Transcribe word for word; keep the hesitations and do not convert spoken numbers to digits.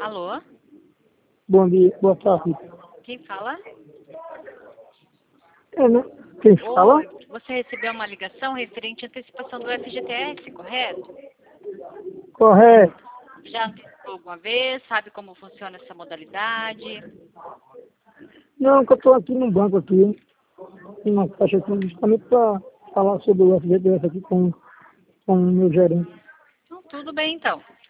Alô? Bom dia, boa tarde. Quem fala? É, né? Quem fala? Oi, você recebeu uma ligação referente à antecipação do F G T S, correto? Correto. Já antecipou alguma vez? Sabe como funciona essa modalidade? Não, que eu estou aqui no banco aqui, numa caixa aqui, justamente para falar sobre o F G T S aqui com, com o meu gerente. Então, tudo bem, então.